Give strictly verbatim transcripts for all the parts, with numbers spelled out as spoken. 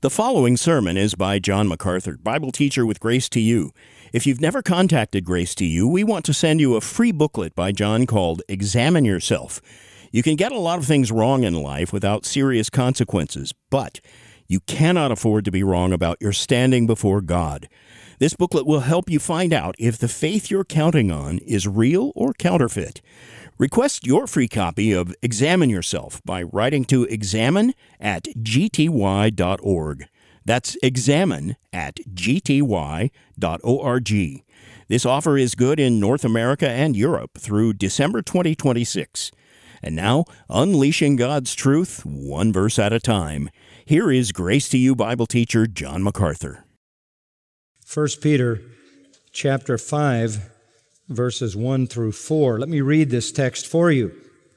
The following sermon is by John MacArthur, Bible teacher with Grace to You. If you've never contacted Grace to You, we want to send you a free booklet by John called Examine Yourself. You can get a lot of things wrong in life without serious consequences, but you cannot afford to be wrong about your standing before God. This booklet will help you find out if the faith you're counting on is real or counterfeit. Request your free copy of Examine Yourself by writing to examine at g t y dot org. That's examine at g t y dot org. This offer is good in North America and Europe through December twenty twenty-six. And now, unleashing God's truth, one verse at a time. Here is Grace to You Bible teacher John MacArthur. First Peter chapter five, verses one through four. Let me read this text for you.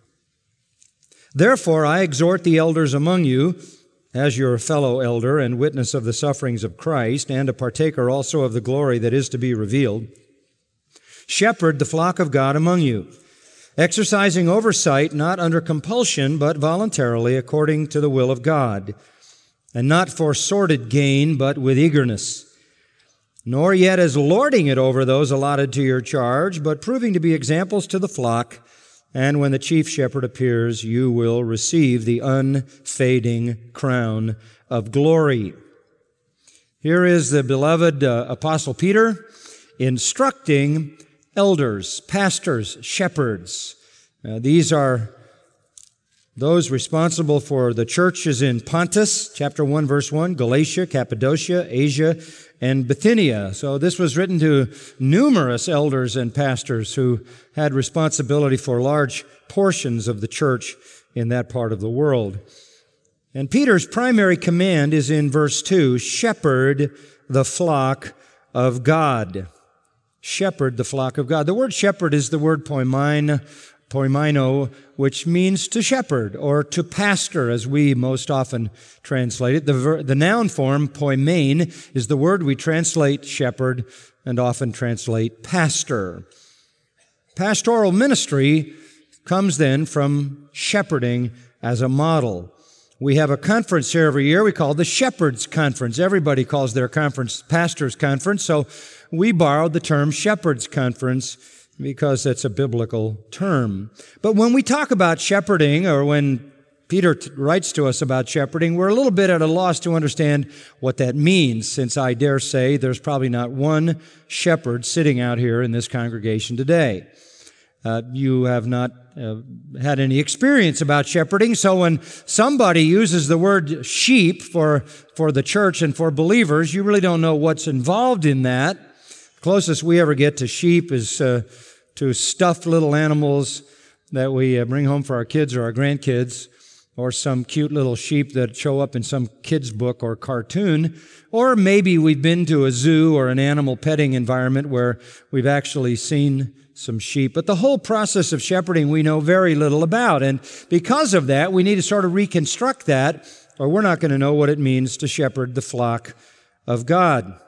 Therefore, I exhort the elders among you, as your fellow elder and witness of the sufferings of Christ, and a partaker also of the glory that is to be revealed, shepherd the flock of God among you, exercising oversight not under compulsion, but voluntarily according to the will of God, and not for sordid gain, but with eagerness, nor yet as lording it over those allotted to your charge, but proving to be examples to the flock. And when the chief shepherd appears, you will receive the unfading crown of glory. Here is the beloved uh, Apostle Peter instructing elders, pastors, shepherds. Uh, these are those responsible for the churches in Pontus, chapter one, verse one, Galatia, Cappadocia, Asia, and Bithynia. So this was written to numerous elders and pastors who had responsibility for large portions of the church in that part of the world. And Peter's primary command is in verse two, shepherd the flock of God. Shepherd the flock of God. The word shepherd is the word poimen, poimino, which means to shepherd or to pastor, as we most often translate it. The, ver- the noun form, poimen, is the word we translate shepherd and often translate pastor. Pastoral ministry comes then from shepherding as a model. We have a conference here every year we call the Shepherds Conference. Everybody calls their conference Pastors Conference, so we borrowed the term Shepherds Conference because that's a biblical term. But when we talk about shepherding, or when Peter t- writes to us about shepherding, we're a little bit at a loss to understand what that means, since I dare say there's probably not one shepherd sitting out here in this congregation today. Uh, you have not uh, had any experience about shepherding, so when somebody uses the word sheep for, for the church and for believers, you really don't know what's involved in that. The closest we ever get to sheep is uh, to stuffed little animals that we uh, bring home for our kids or our grandkids, or some cute little sheep that show up in some kid's book or cartoon. Or maybe we've been to a zoo or an animal petting environment where we've actually seen some sheep. But the whole process of shepherding we know very little about. And because of that, we need to sort of reconstruct that, or we're not going to know what it means to shepherd the flock of God.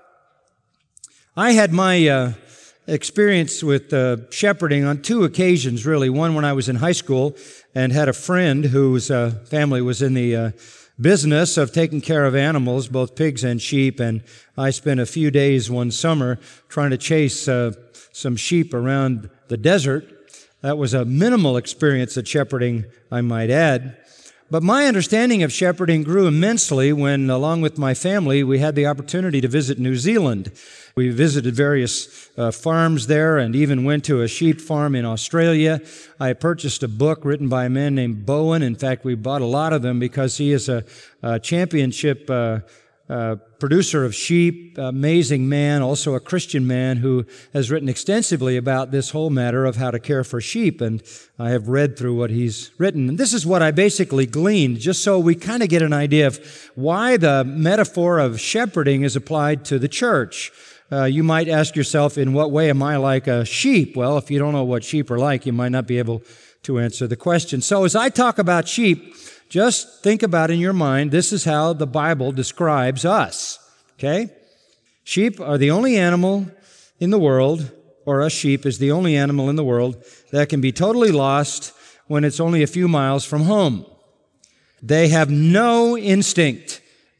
I had my uh, experience with uh, shepherding on two occasions, really. One when I was in high school and had a friend whose uh, family was in the uh, business of taking care of animals, both pigs and sheep, and I spent a few days one summer trying to chase uh, some sheep around the desert. That was a minimal experience at shepherding, I might add. But my understanding of shepherding grew immensely when, along with my family, we had the opportunity to visit New Zealand. We visited various uh, farms there and even went to a sheep farm in Australia. I purchased a book written by a man named Bowen. In fact, we bought a lot of them because he is a, a championship uh, uh, producer of sheep, amazing man, also a Christian man who has written extensively about this whole matter of how to care for sheep, and I have read through what he's written. And this is what I basically gleaned, just so we kind of get an idea of why the metaphor of shepherding is applied to the church. Uh, you might ask yourself, in what way am I like a sheep? Well, if you don't know what sheep are like, you might not be able to answer the question. So as I talk about sheep, just think about in your mind, this is how the Bible describes us, okay? Sheep are the only animal in the world, or a sheep is the only animal in the world that can be totally lost when it's only a few miles from home. They have no instinct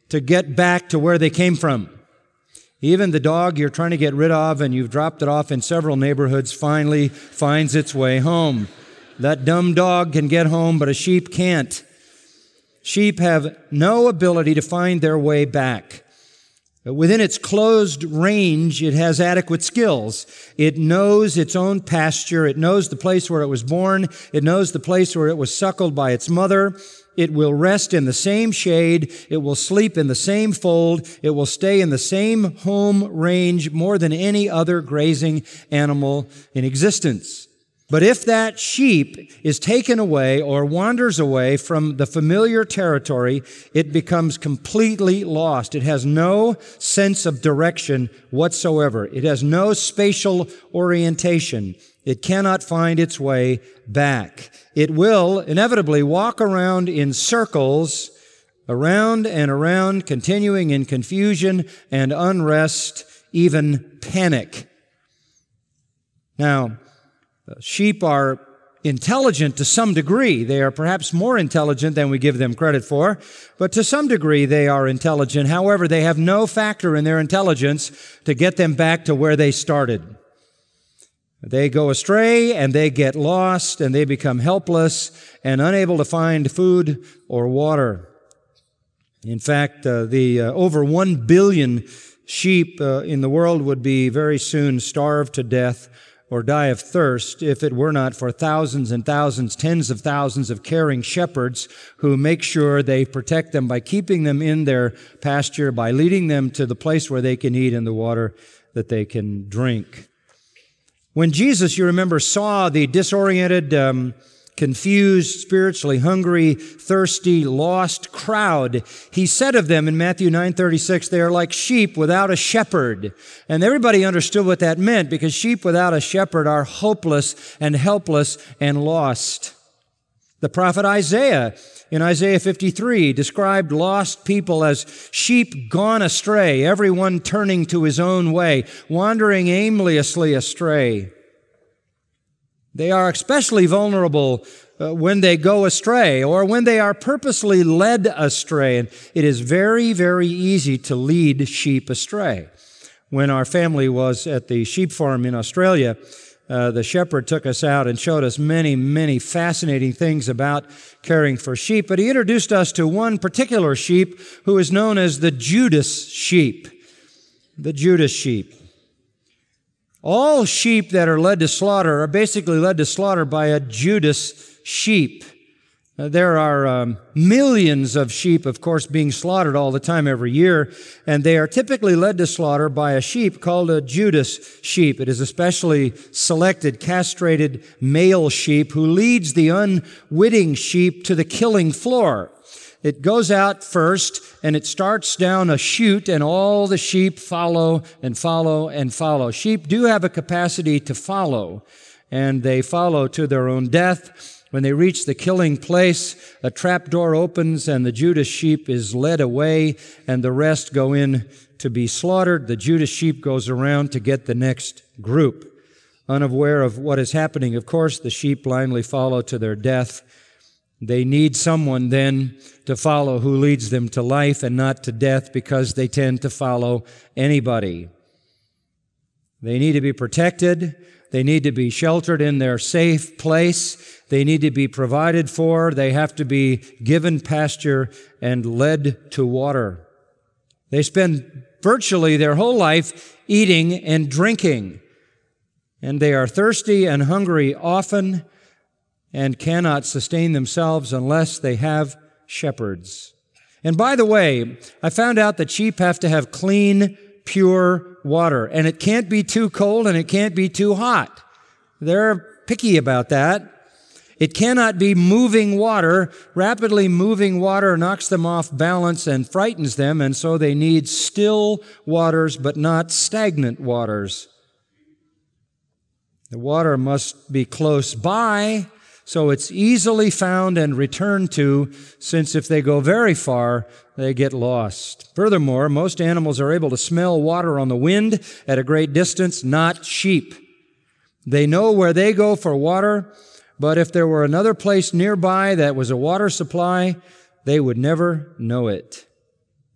to get back to where they came from. Even the dog you're trying to get rid of and you've dropped it off in several neighborhoods finally finds its way home. That dumb dog can get home, but a sheep can't. Sheep have no ability to find their way back. Within its closed range, it has adequate skills. It knows its own pasture. It knows the place where it was born. It knows the place where it was suckled by its mother. It will rest in the same shade. It will sleep in the same fold. It will stay in the same home range more than any other grazing animal in existence. But if that sheep is taken away or wanders away from the familiar territory, it becomes completely lost. It has no sense of direction whatsoever. It has no spatial orientation. It cannot find its way back. It will inevitably walk around in circles, around and around, continuing in confusion and unrest, even panic. Now, sheep are intelligent to some degree. They are perhaps more intelligent than we give them credit for, but to some degree they are intelligent. However, they have no factor in their intelligence to get them back to where they started. They go astray and they get lost and they become helpless and unable to find food or water. In fact, uh, the uh, over one billion sheep uh, in the world would be very soon starved to death or die of thirst if it were not for thousands and thousands, tens of thousands of caring shepherds who make sure they protect them by keeping them in their pasture, by leading them to the place where they can eat and the water that they can drink. When Jesus, you remember, saw the disoriented, um, confused, spiritually hungry, thirsty, lost crowd, he said of them in Matthew nine thirty-six, they are like sheep without a shepherd. And everybody understood what that meant, because sheep without a shepherd are hopeless and helpless and lost. The prophet Isaiah, in Isaiah fifty-three, described lost people as sheep gone astray, everyone turning to his own way, wandering aimlessly astray. They are especially vulnerable uh, when they go astray or when they are purposely led astray. And it is very, very easy to lead sheep astray. When our family was at the sheep farm in Australia, uh, the shepherd took us out and showed us many, many fascinating things about caring for sheep. But he introduced us to one particular sheep who is known as the Judas sheep. The Judas sheep. All sheep that are led to slaughter are basically led to slaughter by a Judas sheep. Uh, there are um, millions of sheep, of course, being slaughtered all the time every year, and they are typically led to slaughter by a sheep called a Judas sheep. It is a specially selected, castrated male sheep who leads the unwitting sheep to the killing floor. It goes out first, and it starts down a chute, and all the sheep follow and follow and follow. Sheep do have a capacity to follow, and they follow to their own death. When they reach the killing place, a trap door opens, and the Judas sheep is led away, and the rest go in to be slaughtered. The Judas sheep goes around to get the next group. Unaware of what is happening, of course, the sheep blindly follow to their death. They need someone then to follow who leads them to life and not to death, because they tend to follow anybody. They need to be protected. They need to be sheltered in their safe place. They need to be provided for. They have to be given pasture and led to water. They spend virtually their whole life eating and drinking, and they are thirsty and hungry often, and cannot sustain themselves unless they have shepherds. And by the way, I found out that sheep have to have clean, pure water, and it can't be too cold and it can't be too hot. They're picky about that. It cannot be moving water. Rapidly moving water knocks them off balance and frightens them, and so they need still waters, but not stagnant waters. The water must be close by, so it's easily found and returned to, since if they go very far, they get lost. Furthermore, most animals are able to smell water on the wind at a great distance, not sheep. They know where they go for water, but if there were another place nearby that was a water supply, they would never know it.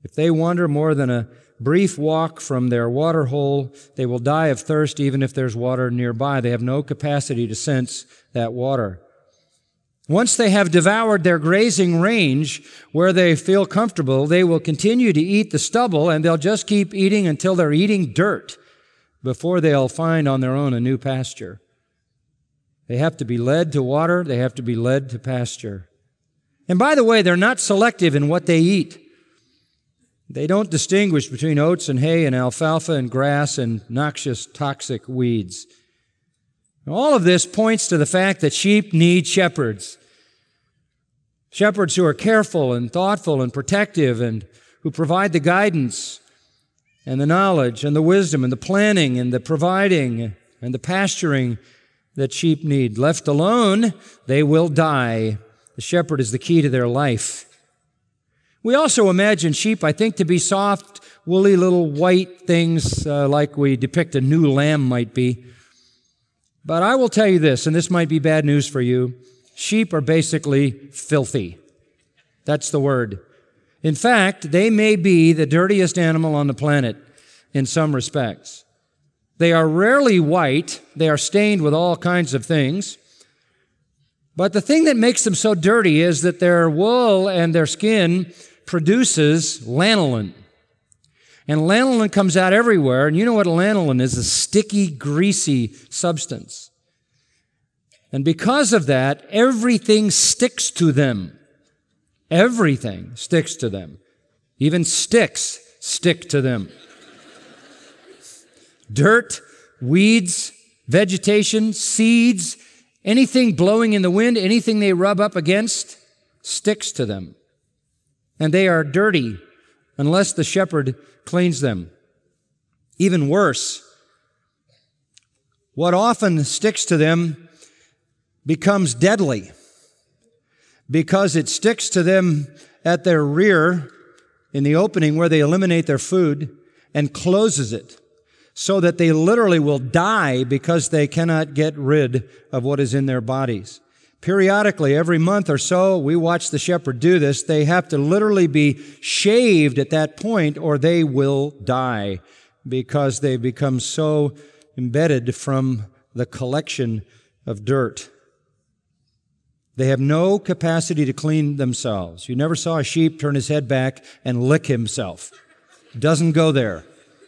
If they wander more than a brief walk from their water hole, they will die of thirst even if there's water nearby. They have no capacity to sense that water. Once they have devoured their grazing range where they feel comfortable, they will continue to eat the stubble, and they'll just keep eating until they're eating dirt before they'll find on their own a new pasture. They have to be led to water. They have to be led to pasture. And by the way, they're not selective in what they eat. They don't distinguish between oats and hay and alfalfa and grass and noxious, toxic weeds. All of this points to the fact that sheep need shepherds. Shepherds who are careful and thoughtful and protective and who provide the guidance and the knowledge and the wisdom and the planning and the providing and the pasturing that sheep need. Left alone, they will die. The shepherd is the key to their life. We also imagine sheep, I think, to be soft, woolly little white things uh, like we depict a new lamb might be. But I will tell you this, and this might be bad news for you. Sheep are basically filthy. That's the word. In fact, they may be the dirtiest animal on the planet in some respects. They are rarely white. They are stained with all kinds of things. But the thing that makes them so dirty is that their wool and their skin produces lanolin. And lanolin comes out everywhere, and you know what lanolin is, a sticky, greasy substance. And because of that, everything sticks to them. Everything sticks to them. Even sticks stick to them. Dirt, weeds, vegetation, seeds, anything blowing in the wind, anything they rub up against, sticks to them. And they are dirty unless the shepherd cleans them. Even worse, what often sticks to them becomes deadly because it sticks to them at their rear in the opening where they eliminate their food and closes it so that they literally will die because they cannot get rid of what is in their bodies. Periodically, every month or so, we watch the shepherd do this. They have to literally be shaved at that point or they will die because they become so embedded from the collection of dirt. They have no capacity to clean themselves. You never saw a sheep turn his head back and lick himself. Doesn't go there.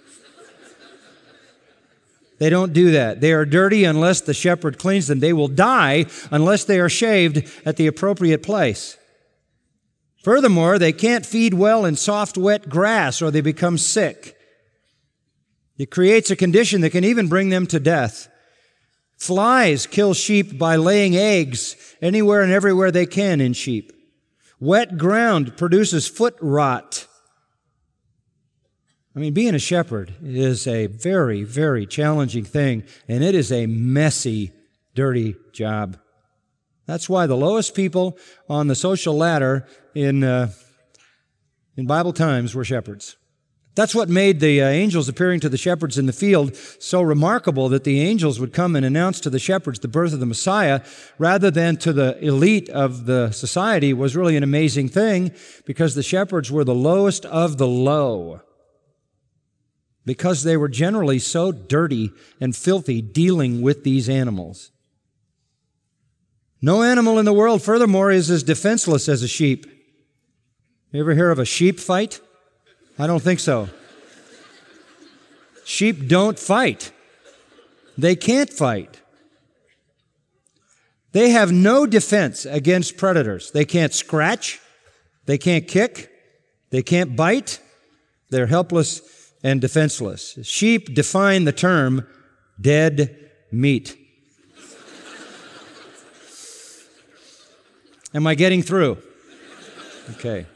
They don't do that. They are dirty unless the shepherd cleans them. They will die unless they are shaved at the appropriate place. Furthermore, they can't feed well in soft, wet grass or they become sick. It creates a condition that can even bring them to death. Flies kill sheep by laying eggs anywhere and everywhere they can in sheep. Wet ground produces foot rot. I mean, being a shepherd is a very, very challenging thing, and it is a messy, dirty job. That's why the lowest people on the social ladder in uh, in Bible times were shepherds. That's what made the uh, angels appearing to the shepherds in the field so remarkable, that the angels would come and announce to the shepherds the birth of the Messiah rather than to the elite of the society was really an amazing thing, because the shepherds were the lowest of the low, because they were generally so dirty and filthy dealing with these animals. No animal in the world, furthermore, is as defenseless as a sheep. You ever hear of a sheep fight? I don't think so. Sheep don't fight. They can't fight. They have no defense against predators. They can't scratch. They can't kick. They can't bite. They're helpless and defenseless. Sheep define the term dead meat. Am I getting through? Okay.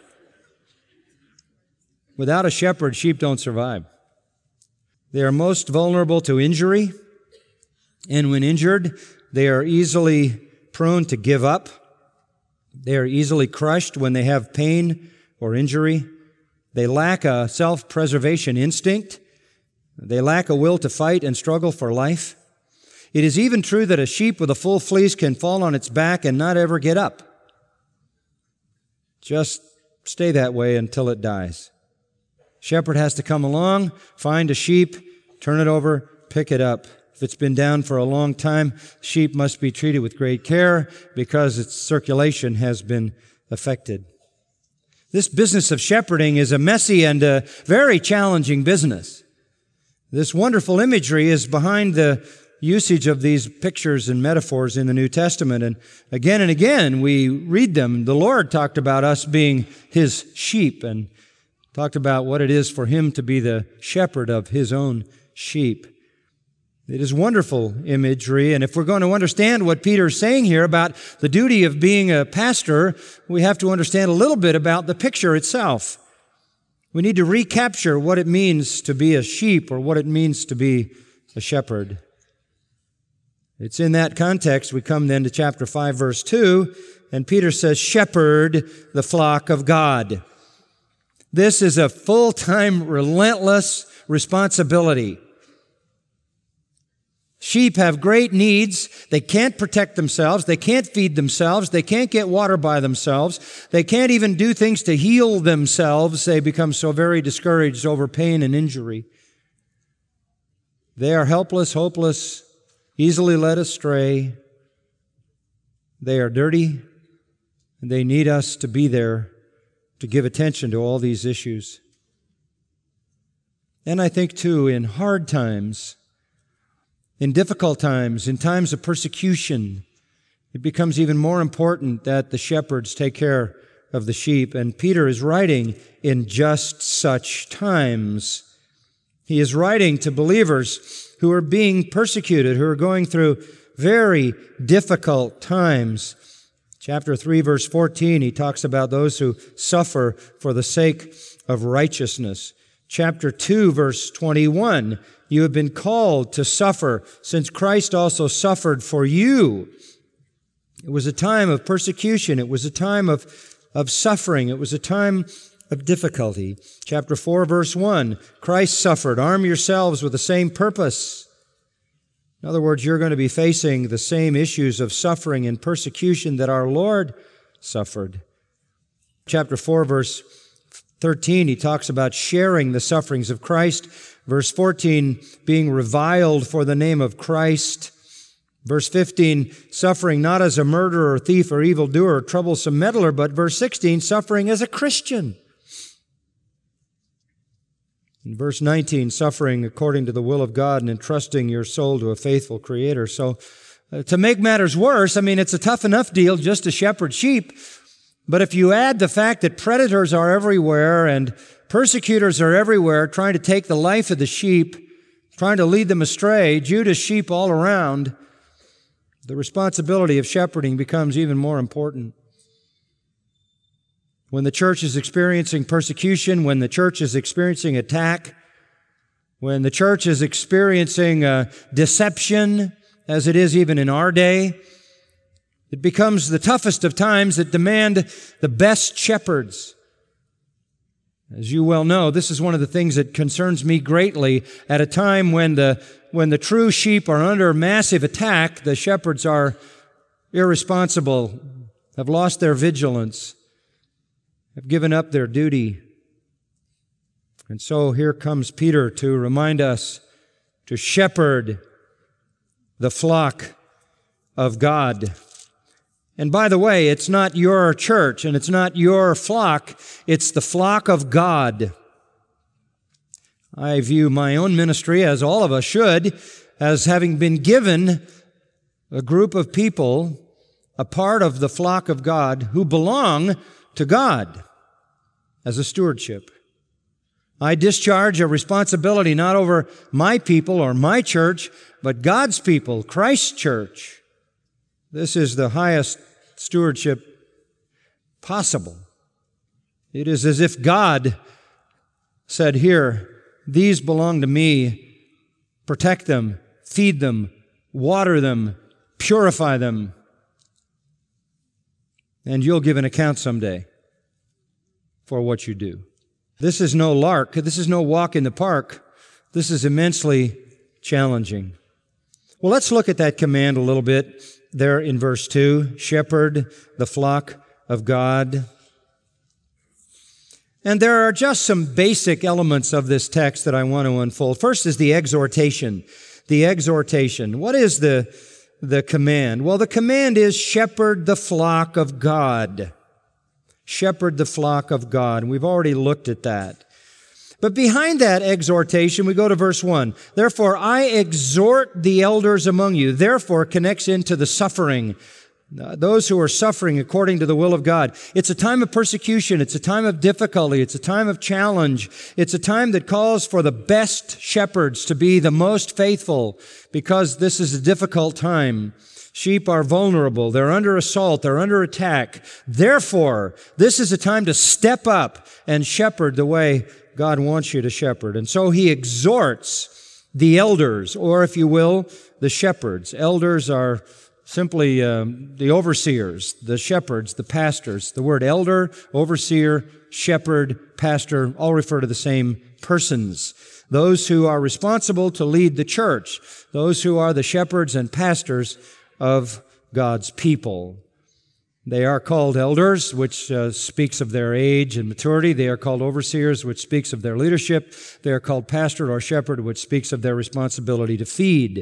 Without a shepherd, sheep don't survive. They are most vulnerable to injury, and when injured, they are easily prone to give up. They are easily crushed when they have pain or injury. They lack a self-preservation instinct. They lack a will to fight and struggle for life. It is even true that a sheep with a full fleece can fall on its back and not ever get up. Just stay that way until it dies. Shepherd has to come along, find a sheep, turn it over, pick it up. If it's been down for a long time, sheep must be treated with great care because its circulation has been affected. This business of shepherding is a messy and a very challenging business. This wonderful imagery is behind the usage of these pictures and metaphors in the New Testament. And again and again, we read them. The Lord talked about us being His sheep and talked about what it is for Him to be the shepherd of His own sheep. It is wonderful imagery, and if we're going to understand what Peter's saying here about the duty of being a pastor, we have to understand a little bit about the picture itself. We need to recapture what it means to be a sheep or what it means to be a shepherd. It's in that context we come then to chapter five, verse two, and Peter says, "Shepherd the flock of God." This is a full-time, relentless responsibility. Sheep have great needs. They can't protect themselves. They can't feed themselves. They can't get water by themselves. They can't even do things to heal themselves. They become so very discouraged over pain and injury. They are helpless, hopeless, easily led astray. They are dirty, and they need us to be there to give attention to all these issues. And I think, too, in hard times, in difficult times, in times of persecution, it becomes even more important that the shepherds take care of the sheep. And Peter is writing in just such times. He is writing to believers who are being persecuted, who are going through very difficult times. Chapter three, verse fourteen, he talks about those who suffer for the sake of righteousness. Chapter two, verse twenty-one, you have been called to suffer, since Christ also suffered for you. It was a time of persecution. It was a time of, of suffering. It was a time of difficulty. Chapter four, verse one, Christ suffered. Arm yourselves with the same purpose. In other words, you're going to be facing the same issues of suffering and persecution that our Lord suffered. Chapter four, verse thirteen, he talks about sharing the sufferings of Christ. Verse fourteen, being reviled for the name of Christ. Verse fifteen, suffering not as a murderer, or thief, or evildoer, or troublesome meddler, but verse sixteen, suffering as a Christian. In verse nineteen, suffering according to the will of God and entrusting your soul to a faithful Creator. So, uh, to make matters worse, I mean, it's a tough enough deal just to shepherd sheep. But if you add the fact that predators are everywhere and persecutors are everywhere trying to take the life of the sheep, trying to lead them astray, Judah's sheep all around, the responsibility of shepherding becomes even more important. When the church is experiencing persecution, when the church is experiencing attack, when the church is experiencing uh, deception, as it is even in our day, it becomes the toughest of times that demand the best shepherds. As you well know, this is one of the things that concerns me greatly. At a time when the when the true sheep are under massive attack, the shepherds are irresponsible, have lost their vigilance, have given up their duty. And so here comes Peter to remind us to shepherd the flock of God. And by the way, it's not your church and it's not your flock, it's the flock of God. I view my own ministry, as all of us should, as having been given a group of people, a part of the flock of God, who belong to God as a stewardship. I discharge a responsibility not over my people or my church, but God's people, Christ's church. This is the highest stewardship possible. It is as if God said, here, these belong to me. Protect them, feed them, water them, purify them, and you'll give an account someday for what you do. This is no lark. This is no walk in the park. This is immensely challenging. Well, let's look at that command a little bit there in verse two. Shepherd the flock of God. And there are just some basic elements of this text that I want to unfold. First is the exhortation. The exhortation. What is the, the command? Well, the command is shepherd the flock of God. Shepherd the flock of God. And we've already looked at that. But behind that exhortation, we go to verse one. Therefore, I exhort the elders among you. Therefore connects into the suffering. Uh, those who are suffering according to the will of God. It's a time of persecution. It's a time of difficulty. It's a time of challenge. It's a time that calls for the best shepherds to be the most faithful, because this is a difficult time. Sheep are vulnerable. They're under assault. They're under attack. Therefore, this is a time to step up and shepherd the way God wants you to shepherd. And so he exhorts the elders, or if you will, the shepherds. Elders are simply um, the overseers, the shepherds, the pastors. The word elder, overseer, shepherd, pastor all refer to the same persons. Those who are responsible to lead the church. Those who are the shepherds and pastors of God's people. They are called elders, which uh, speaks of their age and maturity. They are called overseers, which speaks of their leadership. They are called pastor or shepherd, which speaks of their responsibility to feed.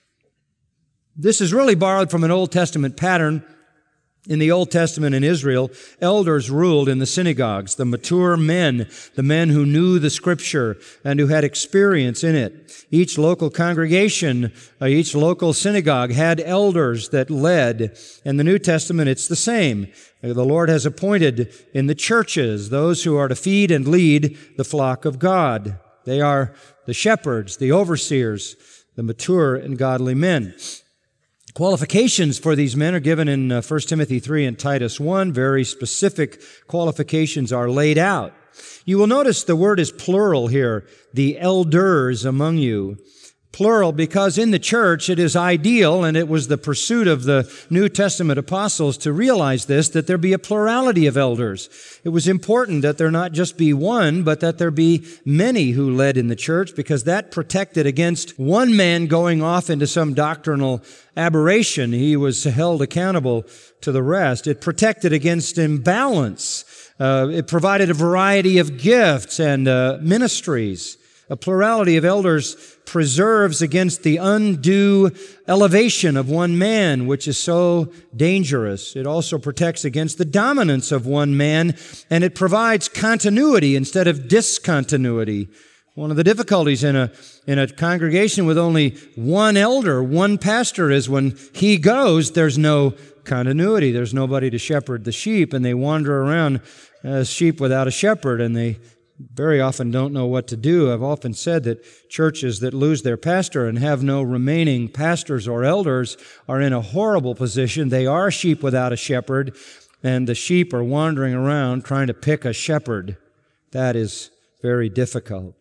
This is really borrowed from an Old Testament pattern. In the Old Testament in Israel, elders ruled in the synagogues, the mature men, the men who knew the Scripture and who had experience in it. Each local congregation, uh, each local synagogue had elders that led. In the New Testament, it's the same. The Lord has appointed in the churches those who are to feed and lead the flock of God. They are the shepherds, the overseers, the mature and godly men. Qualifications for these men are given in uh, First Timothy three and Titus one. Very specific qualifications are laid out. You will notice the word is plural here, the elders among you. Plural because in the church it is ideal, and it was the pursuit of the New Testament apostles to realize this, that there be a plurality of elders. It was important that there not just be one, but that there be many who led in the church, because that protected against one man going off into some doctrinal aberration. He was held accountable to the rest. It protected against imbalance. Uh, it provided a variety of gifts and uh, ministries. A plurality of elders preserves against the undue elevation of one man, which is so dangerous. It also protects against the dominance of one man, and it provides continuity instead of discontinuity. One of the difficulties in a in a congregation with only one elder, one pastor, is when he goes, there's no continuity. There's nobody to shepherd the sheep, and they wander around as sheep without a shepherd, and they very often don't know what to do. I've often said that churches that lose their pastor and have no remaining pastors or elders are in a horrible position. They are sheep without a shepherd, and the sheep are wandering around trying to pick a shepherd. That is very difficult.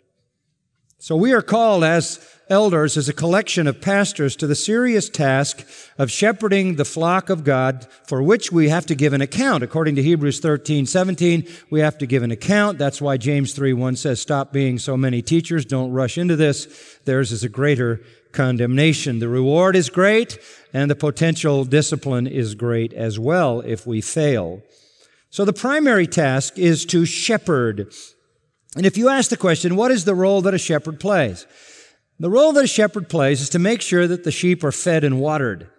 So we are called as elders, as a collection of pastors, to the serious task of shepherding the flock of God, for which we have to give an account. According to Hebrews thirteen seventeen, we have to give an account. That's why James three one says, stop being so many teachers. Don't rush into this. Theirs is a greater condemnation. The reward is great, and the potential discipline is great as well if we fail. So the primary task is to shepherd. And if you ask the question, what is the role that a shepherd plays? The role that a shepherd plays is to make sure that the sheep are fed and watered.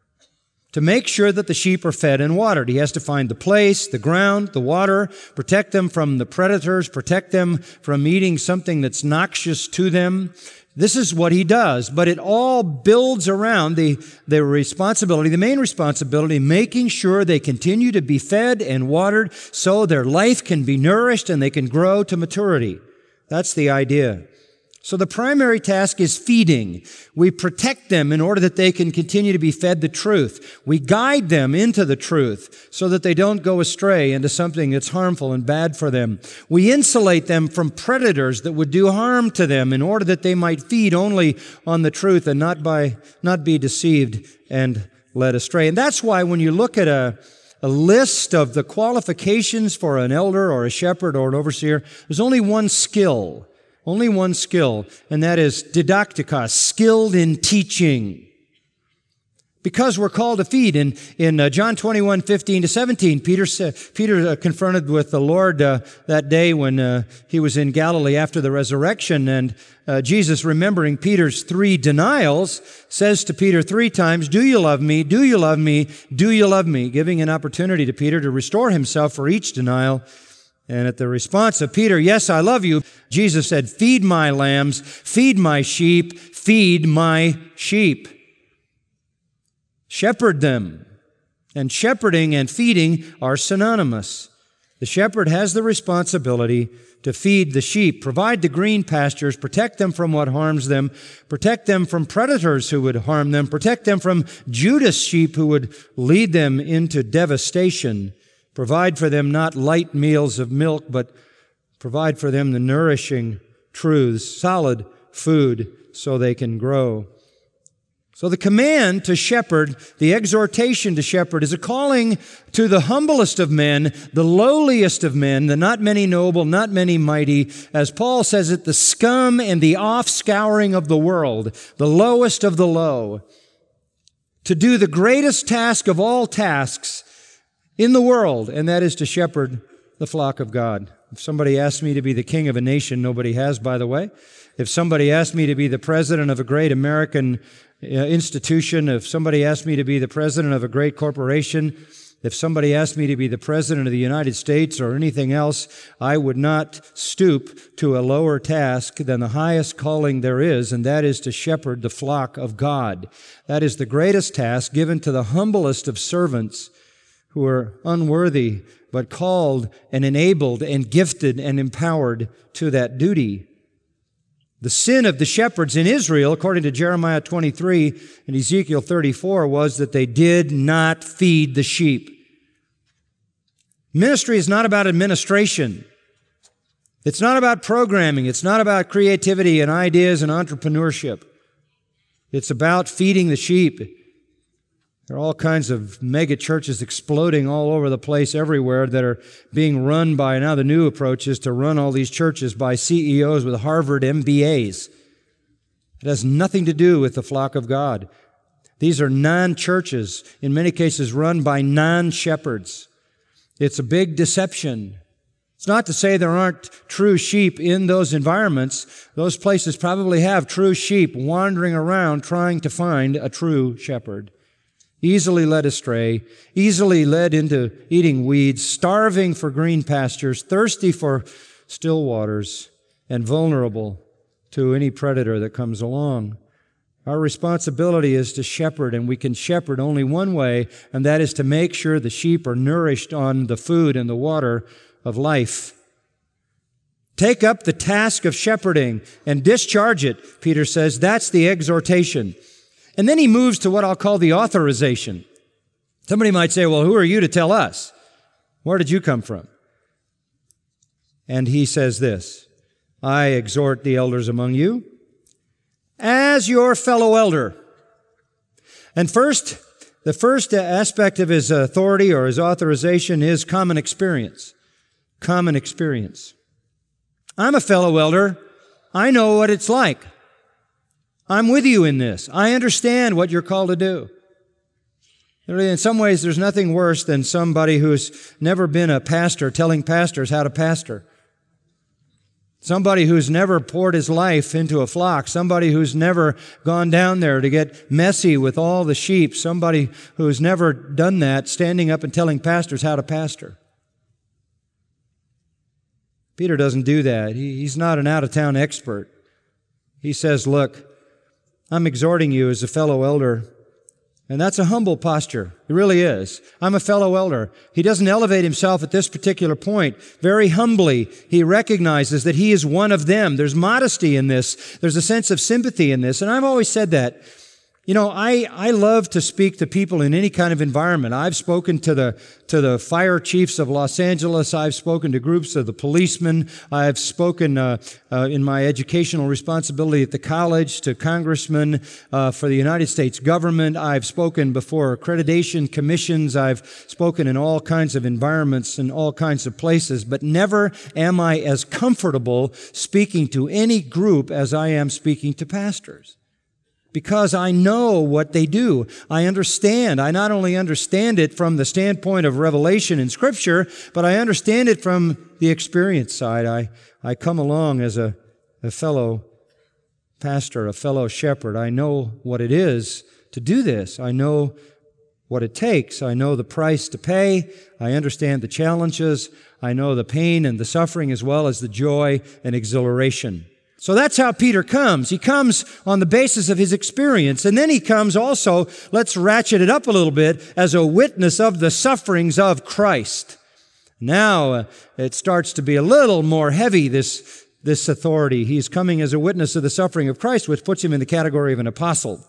To make sure that the sheep are fed and watered. He has to find the place, the ground, the water, protect them from the predators, protect them from eating something that's noxious to them. This is what he does, but it all builds around the, the responsibility, the main responsibility, making sure they continue to be fed and watered so their life can be nourished and they can grow to maturity. That's the idea. So the primary task is feeding. We protect them in order that they can continue to be fed the truth. We guide them into the truth so that they don't go astray into something that's harmful and bad for them. We insulate them from predators that would do harm to them in order that they might feed only on the truth and not by not be deceived and led astray. And that's why when you look at a a list of the qualifications for an elder or a shepherd or an overseer, there's only one skill. Only one skill, and that is didaktikos, skilled in teaching. Because we're called to feed. In, in uh, John twenty-one, fifteen to seventeen, Peter, said, Peter uh, confronted with the Lord uh, that day when uh, he was in Galilee after the resurrection. And uh, Jesus, remembering Peter's three denials, says to Peter three times, "Do you love me? Do you love me? Do you love me?" Giving an opportunity to Peter to restore himself for each denial. And at the response of Peter, "Yes, I love you," Jesus said, "Feed my lambs, feed my sheep, feed my sheep." Shepherd them. And shepherding and feeding are synonymous. The shepherd has the responsibility to feed the sheep, provide the green pastures, protect them from what harms them, protect them from predators who would harm them, protect them from Judas sheep who would lead them into devastation, provide for them not light meals of milk, but provide for them the nourishing truths, solid food, so they can grow. So the command to shepherd, the exhortation to shepherd, is a calling to the humblest of men, the lowliest of men, the not many noble, not many mighty. As Paul says it, the scum and the offscouring of the world, the lowest of the low. To do the greatest task of all tasks in the world, and that is to shepherd the flock of God. If somebody asks me to be the king of a nation, nobody has, by the way. If somebody asked me to be the president of a great American institution, if somebody asked me to be the president of a great corporation, if somebody asked me to be the president of the United States or anything else, I would not stoop to a lower task than the highest calling there is, and that is to shepherd the flock of God. That is the greatest task given to the humblest of servants who are unworthy, but called and enabled and gifted and empowered to that duty. The sin of the shepherds in Israel, according to Jeremiah twenty-three and Ezekiel thirty-four, was that they did not feed the sheep. Ministry is not about administration. It's not about programming. It's not about creativity and ideas and entrepreneurship. It's about feeding the sheep. There are all kinds of mega churches exploding all over the place everywhere that are being run by, now the new approach is to run all these churches by C E Os with Harvard M B As. It has nothing to do with the flock of God. These are non-churches, in many cases run by non-shepherds. It's a big deception. It's not to say there aren't true sheep in those environments. Those places probably have true sheep wandering around trying to find a true shepherd. Easily led astray, easily led into eating weeds, starving for green pastures, thirsty for still waters, and vulnerable to any predator that comes along. Our responsibility is to shepherd, and we can shepherd only one way, and that is to make sure the sheep are nourished on the food and the water of life. Take up the task of shepherding and discharge it, Peter says. That's the exhortation. And then he moves to what I'll call the authorization. Somebody might say, well, who are you to tell us? Where did you come from? And he says this, I exhort the elders among you as your fellow elder. And first, the first aspect of his authority or his authorization is common experience. Common experience. I'm a fellow elder. I know what it's like. I'm with you in this. I understand what you're called to do. In some ways, there's nothing worse than somebody who's never been a pastor telling pastors how to pastor. Somebody who's never poured his life into a flock. Somebody who's never gone down there to get messy with all the sheep. Somebody who's never done that, standing up and telling pastors how to pastor. Peter doesn't do that. He, he's not an out-of-town expert. He says, look, I'm exhorting you as a fellow elder, and that's a humble posture. It really is. I'm a fellow elder. He doesn't elevate himself at this particular point. Very humbly, he recognizes that he is one of them. There's modesty in this. There's a sense of sympathy in this, and I've always said that. You know, I, I love to speak to people in any kind of environment. I've spoken to the, to the fire chiefs of Los Angeles. I've spoken to groups of the policemen. I've spoken, uh, uh, in my educational responsibility at the college to congressmen, uh, for the United States government. I've spoken before accreditation commissions. I've spoken in all kinds of environments and all kinds of places, but never am I as comfortable speaking to any group as I am speaking to pastors. because I know what they do. I understand. I not only understand it from the standpoint of revelation in Scripture, but I understand it from the experience side. I, I come along as a, a fellow pastor, a fellow shepherd. I know what it is to do this. I know what it takes. I know the price to pay. I understand the challenges. I know the pain and the suffering as well as the joy and exhilaration. So that's how Peter comes. He comes on the basis of his experience. And then he comes also, let's ratchet it up a little bit, as a witness of the sufferings of Christ. Now uh, it starts to be a little more heavy, this, this authority. He's coming as a witness of the suffering of Christ, which puts him in the category of an apostle.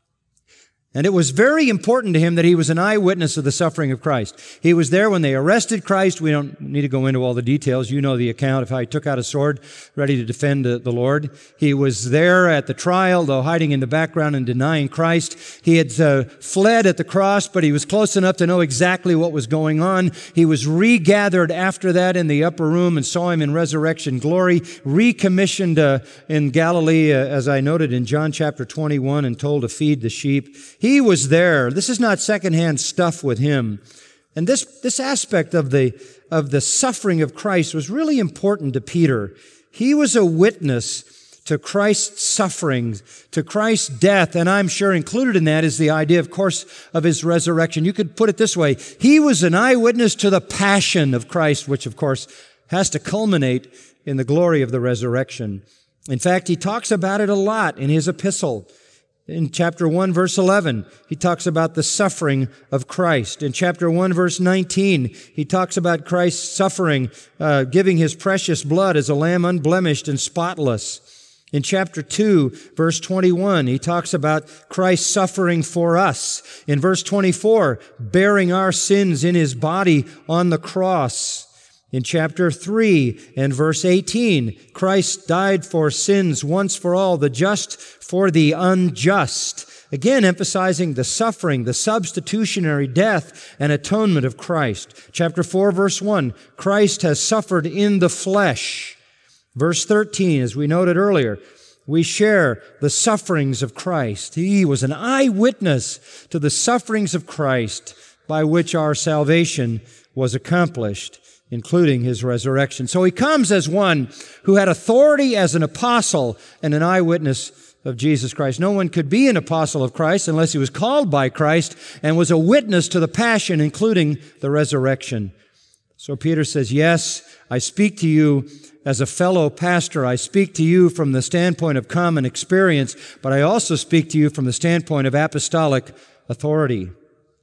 And it was very important to him that he was an eyewitness of the suffering of Christ. He was there when they arrested Christ. We don't need to go into all the details. You know the account of how he took out a sword, ready to defend the Lord. He was there at the trial, though hiding in the background and denying Christ. He had uh, fled at the cross, but he was close enough to know exactly what was going on. He was regathered after that in the upper room and saw him in resurrection glory, recommissioned uh, in Galilee, uh, as I noted in John chapter twenty-one, and told to feed the sheep. He was there. This is not secondhand stuff with him. And this, this aspect of the, of the suffering of Christ was really important to Peter. He was a witness to Christ's suffering, to Christ's death, and I'm sure included in that is the idea, of course, of his resurrection. You could put it this way. He was an eyewitness to the passion of Christ, which, of course, has to culminate in the glory of the resurrection. In fact, he talks about it a lot in his epistle. In chapter one, verse eleven, he talks about the suffering of Christ. In chapter one, verse nineteen, he talks about Christ's suffering, uh, giving his precious blood as a lamb unblemished and spotless. In chapter two, verse twenty-one, he talks about Christ suffering for us. In verse twenty-four, bearing our sins in his body on the cross. In chapter three and verse eighteen, Christ died for sins once for all, the just for the unjust. Again, emphasizing the suffering, the substitutionary death and atonement of Christ. Chapter four, verse one, Christ has suffered in the flesh. Verse thirteen, as we noted earlier, we share the sufferings of Christ. He was an eyewitness to the sufferings of Christ by which our salvation was accomplished, including his resurrection. So he comes as one who had authority as an apostle and an eyewitness of Jesus Christ. No one could be an apostle of Christ unless he was called by Christ and was a witness to the passion, including the resurrection. So Peter says, yes, I speak to you as a fellow pastor. I speak to you from the standpoint of common experience, but I also speak to you from the standpoint of apostolic authority.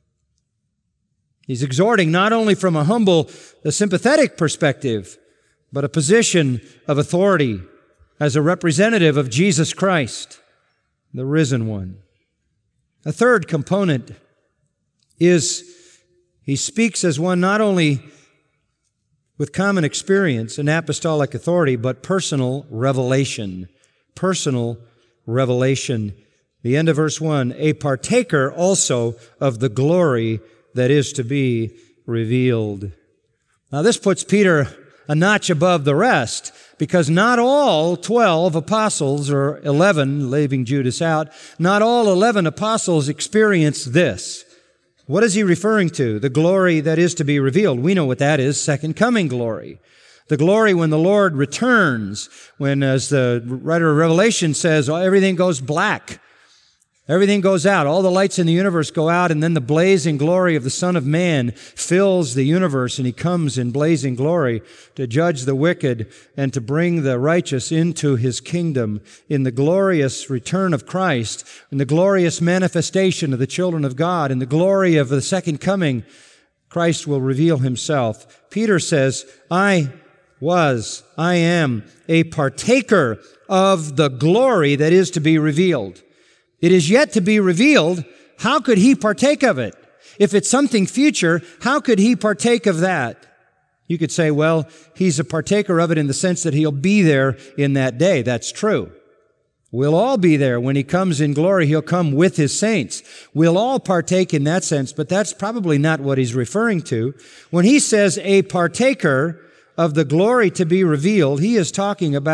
He's exhorting not only from a humble, a sympathetic perspective, but a position of authority as a representative of Jesus Christ, the risen one. A third component is he speaks as one not only with common experience and apostolic authority, but personal revelation. Personal revelation. The end of verse one, a partaker also of the glory that is to be revealed. Now this puts Peter a notch above the rest, because not all twelve apostles, or eleven, leaving Judas out, not all eleven apostles experienced this. What is he referring to? The glory that is to be revealed. We know what that is, second coming glory. The glory when the Lord returns, when, as the writer of Revelation says, everything goes black. Everything goes out. All the lights in the universe go out, and then the blazing glory of the Son of Man fills the universe, and he comes in blazing glory to judge the wicked and to bring the righteous into his kingdom. In the glorious return of Christ, in the glorious manifestation of the children of God, in the glory of the second coming, Christ will reveal himself. Peter says, I was, I am a partaker of the glory that is to be revealed. It is yet to be revealed. How could he partake of it? If it's something future, how could he partake of that? You could say, well, he's a partaker of it in the sense that he'll be there in that day. That's true. We'll all be there. When he comes in glory, he'll come with his saints. We'll all partake in that sense, but that's probably not what he's referring to. When he says a partaker of the glory to be revealed, he is talking about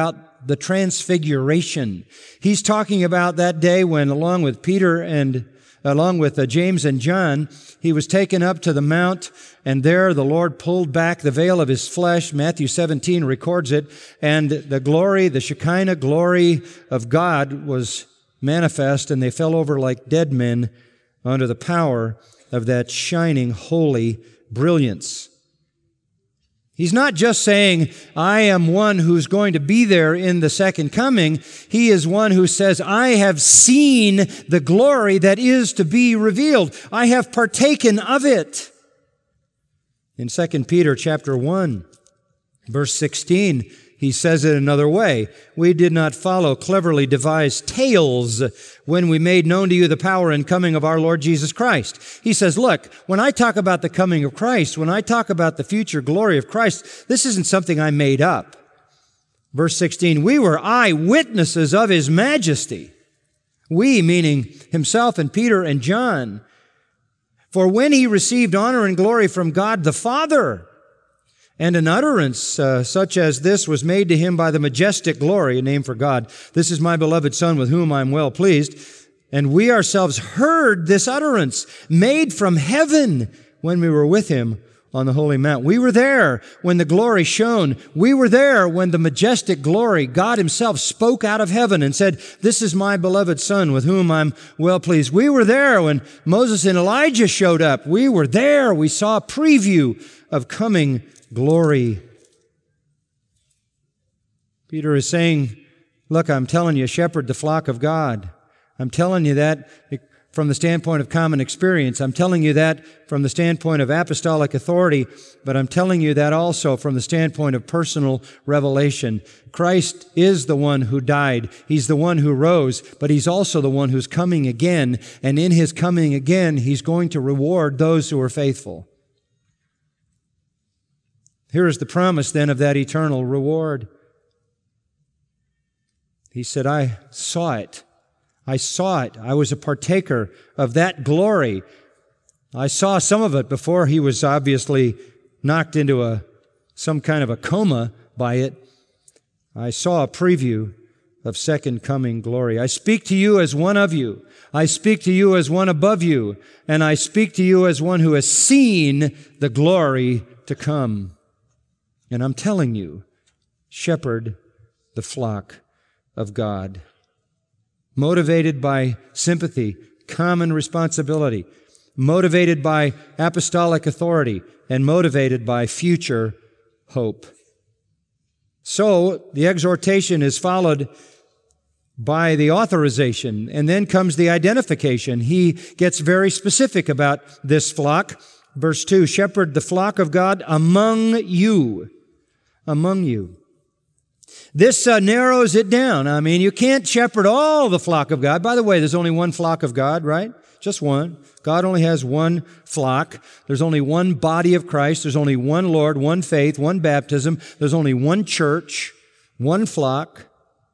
the transfiguration. He's talking about that day when, along with Peter and along with uh, James and John, he was taken up to the mount, and there the Lord pulled back the veil of his flesh. Matthew seventeen records it, and the glory, the Shekinah glory of God was manifest, and they fell over like dead men under the power of that shining, holy brilliance. He's not just saying, I am one who's going to be there in the second coming. He is one who says, I have seen the glory that is to be revealed. I have partaken of it. In Second Peter chapter one, verse sixteen, he says it another way. We did not follow cleverly devised tales when we made known to you the power and coming of our Lord Jesus Christ. He says, look, when I talk about the coming of Christ, when I talk about the future glory of Christ, this isn't something I made up. Verse sixteen, we were eyewitnesses of His majesty. We, meaning Himself and Peter and John. For when He received honor and glory from God the Father, and an utterance uh, such as this was made to Him by the majestic glory, a name for God. This is my beloved Son with whom I am well pleased. And we ourselves heard this utterance made from heaven when we were with Him on the holy mount. We were there when the glory shone. We were there when the majestic glory, God Himself spoke out of heaven and said, this is my beloved Son with whom I'm well pleased. We were there when Moses and Elijah showed up. We were there. We saw a preview of coming glory. Peter is saying, look, I'm telling you, shepherd the flock of God. I'm telling you that from the standpoint of common experience. I'm telling you that from the standpoint of apostolic authority, but I'm telling you that also from the standpoint of personal revelation. Christ is the one who died. He's the one who rose, but He's also the one who's coming again, and in His coming again, He's going to reward those who are faithful. Here is the promise then of that eternal reward. He said, I saw it. I saw it. I was a partaker of that glory. I saw some of it before He was obviously knocked into a some kind of a coma by it. I saw a preview of second coming glory. I speak to you as one of you. I speak to you as one above you. And I speak to you as one who has seen the glory to come. And I'm telling you, shepherd the flock of God. Motivated by sympathy, common responsibility, motivated by apostolic authority, and motivated by future hope. So, the exhortation is followed by the authorization, and then comes the identification. He gets very specific about this flock. Verse two, shepherd the flock of God among you. Among you. This uh, narrows it down. I mean, you can't shepherd all the flock of God. By the way, there's only one flock of God, right? Just one. God only has one flock. There's only one body of Christ. There's only one Lord, one faith, one baptism. There's only one church, one flock.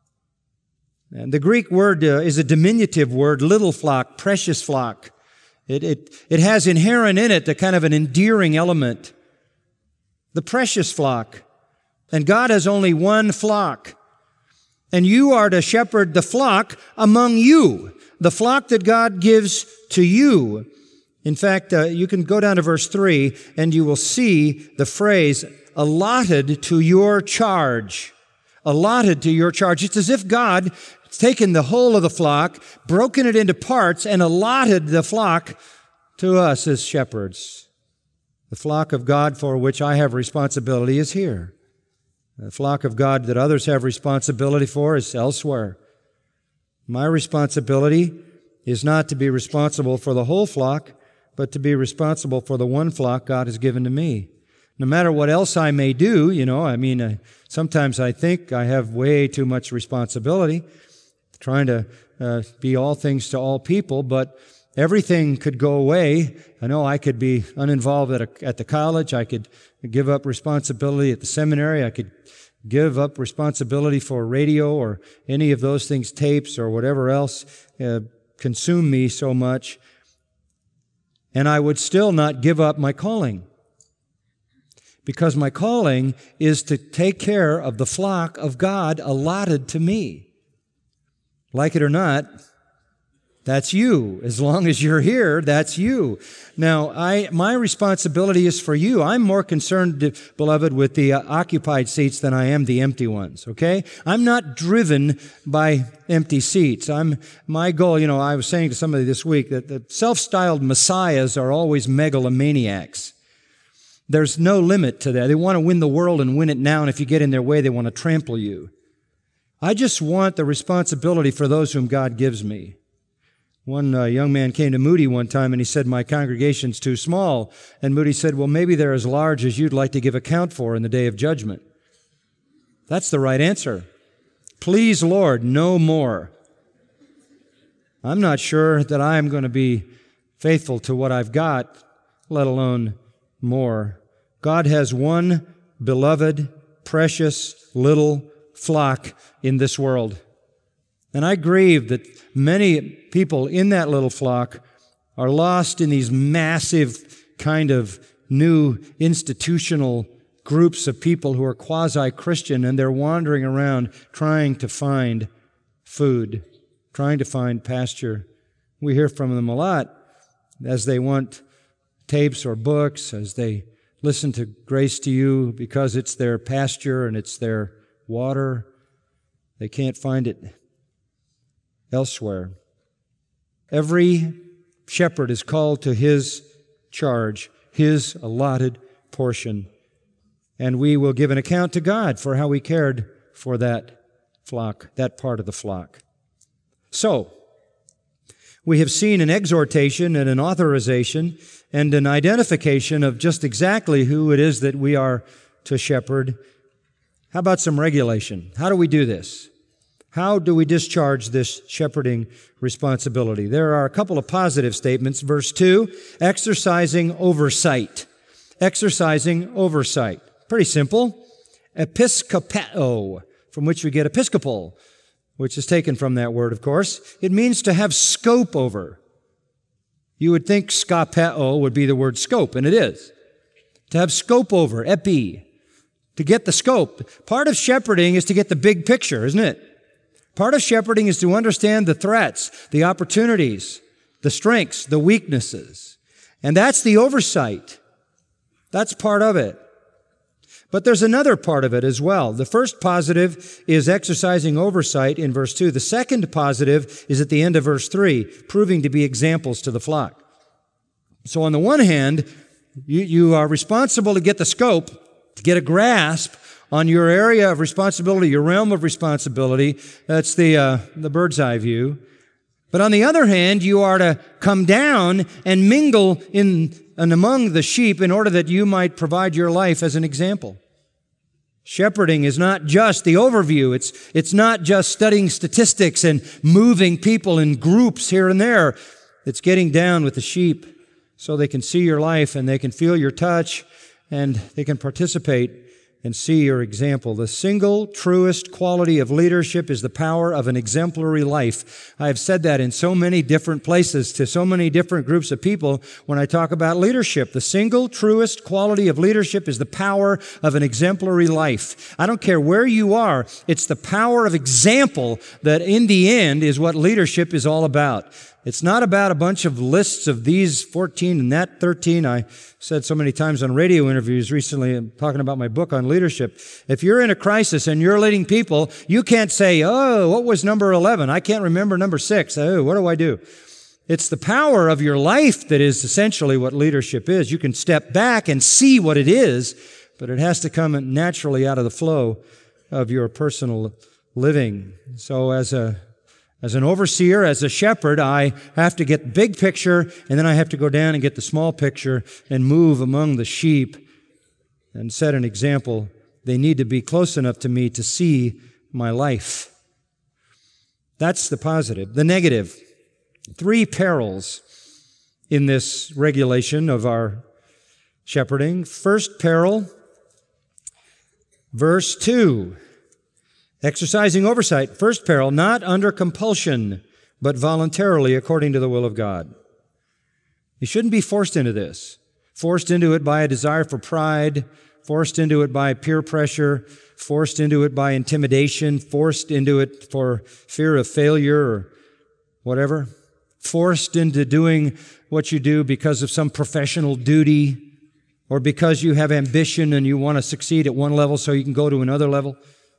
And the Greek word uh, is a diminutive word, little flock, precious flock. It, it, it has inherent in it a kind of an endearing element. The precious flock. And God has only one flock. And you are to shepherd the flock among you, the flock that God gives to you. In fact, uh, you can go down to verse three and you will see the phrase, allotted to your charge. Allotted to your charge. It's as if God has taken the whole of the flock, broken it into parts, and allotted the flock to us as shepherds. The flock of God for which I have responsibility is here. The flock of God that others have responsibility for is elsewhere. My responsibility is not to be responsible for the whole flock, but to be responsible for the one flock God has given to me. No matter what else I may do, you know, I mean, uh, sometimes I think I have way too much responsibility, trying to uh, be all things to all people, but everything could go away. I know I could be uninvolved at, a, at the college. I could give up responsibility at the seminary. I could give up responsibility for radio or any of those things, tapes or whatever else uh, consume me so much. And I would still not give up my calling. because my calling is to take care of the flock of God allotted to me. Like it or not, that's you. As long as you're here, that's you. Now, I, my responsibility is for you. I'm more concerned, beloved, with the uh, occupied seats than I am the empty ones, okay? I'm not driven by empty seats. I'm, my goal, you know, I was saying to somebody this week that the self-styled messiahs are always megalomaniacs. There's no limit to that. They want to win the world and win it now, and if you get in their way, they want to trample you. I just want the responsibility for those whom God gives me. One uh, young man came to Moody one time and he said, my congregation's too small. And Moody said, well, maybe they're as large as you'd like to give account for in the day of judgment. That's the right answer. Please, Lord, no more. I'm not sure that I'm going to be faithful to what I've got, let alone more. God has one beloved, precious little flock in this world. And I grieve that many people in that little flock are lost in these massive kind of new institutional groups of people who are quasi-Christian, and they're wandering around trying to find food, trying to find pasture. We hear from them a lot as they want tapes or books, as they listen to Grace to You because it's their pasture and it's their water. They can't find it elsewhere. Every shepherd is called to his charge, his allotted portion, and we will give an account to God for how we cared for that flock, that part of the flock. So, we have seen an exhortation and an authorization and an identification of just exactly who it is that we are to shepherd. How about some regulation? How do we do this? How do we discharge this shepherding responsibility? There are a couple of positive statements. Verse two, exercising oversight. Exercising oversight. Pretty simple. Episkopeo, from which we get episcopal, which is taken from that word, of course. It means to have scope over. You would think skopeo would be the word scope, and it is. To have scope over, epi, to get the scope. Part of shepherding is to get the big picture, isn't it? Part of shepherding is to understand the threats, the opportunities, the strengths, the weaknesses. And that's the oversight. That's part of it. But there's another part of it as well. The first positive is exercising oversight in verse two. The second positive is at the end of verse three, proving to be examples to the flock. So on the one hand, you, you are responsible to get the scope, to get a grasp on your area of responsibility, your realm of responsibility. That's the uh, the bird's eye view. But on the other hand, you are to come down and mingle in and among the sheep in order that you might provide your life as an example. Shepherding is not just the overview. It's, it's not just studying statistics and moving people in groups here and there. It's getting down with the sheep so they can see your life and they can feel your touch and they can participate and see your example. The single truest quality of leadership is the power of an exemplary life. I have said that in so many different places to so many different groups of people when I talk about leadership. The single truest quality of leadership is the power of an exemplary life. I don't care where you are, it's the power of example that in the end is what leadership is all about. It's not about a bunch of lists of these fourteen and that thirteen. I said so many times on radio interviews recently, I'm talking about my book on leadership. If you're in a crisis and you're leading people, you can't say, oh, what was number eleven? I can't remember number six. Oh, what do I do? It's the power of your life that is essentially what leadership is. You can step back and see what it is, but it has to come naturally out of the flow of your personal living. So as a As an overseer, as a shepherd, I have to get the big picture, and then I have to go down and get the small picture and move among the sheep and set an example. They need to be close enough to me to see my life. That's the positive. The negative. Three perils in this regulation of our shepherding. First peril, verse two. Exercising oversight, first peril, not under compulsion, but voluntarily according to the will of God. You shouldn't be forced into this, forced into it by a desire for pride forced into it by peer pressure, forced into it by intimidation, forced into it for fear of failure or whatever, forced into doing what you do because of some professional duty or because you have ambition and you want to succeed at one level so you can go to another level.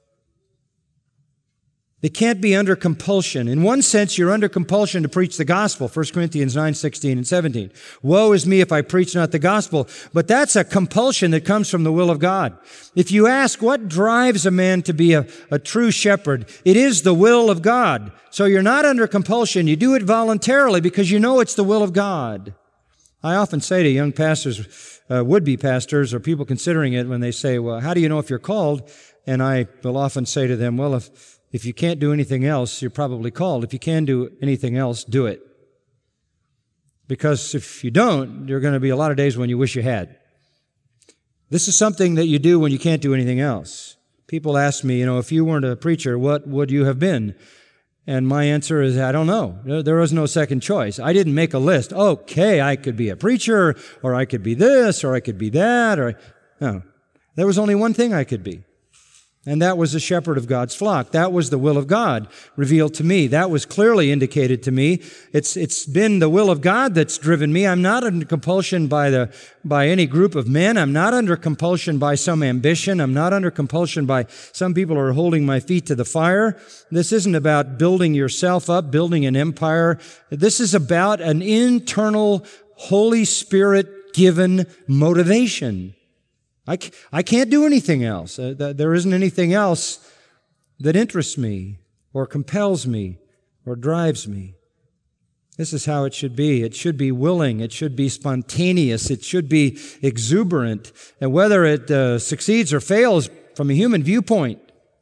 They can't be under compulsion. In one sense, you're under compulsion to preach the gospel, First Corinthians nine, sixteen and seventeen. Woe is me if I preach not the gospel. But that's a compulsion that comes from the will of God. If you ask what drives a man to be a, a true shepherd, it is the will of God. So you're not under compulsion. You do it voluntarily because you know it's the will of God. I often say to young pastors, uh, would-be pastors, or people considering it when they say, well, how do you know if you're called? And I will often say to them, well, if If you can't do anything else, you're probably called. If you can do anything else, do it. Because if you don't, there are going to be a lot of days when you wish you had. This is something that you do when you can't do anything else. People ask me, you know, if you weren't a preacher, what would you have been? And my answer is, I don't know. There was no second choice. I didn't make a list. Okay, I could be a preacher, or I could be this, or I could be that, or... No. There was only one thing I could be. And that was a shepherd of God's flock. That was the will of God revealed to me. That was clearly indicated to me. It's, it's been the will of God that's driven me. I'm not under compulsion by the, by any group of men. I'm not under compulsion by some ambition. I'm not under compulsion by some people who are holding my feet to the fire. This isn't about building yourself up, building an empire. This is about an internal Holy Spirit given motivation. I, I can't do anything else. Uh, th- there isn't anything else that interests me or compels me or drives me. This is how it should be. It should be willing. It should be spontaneous. It should be exuberant. And whether it uh, succeeds or fails from a human viewpoint,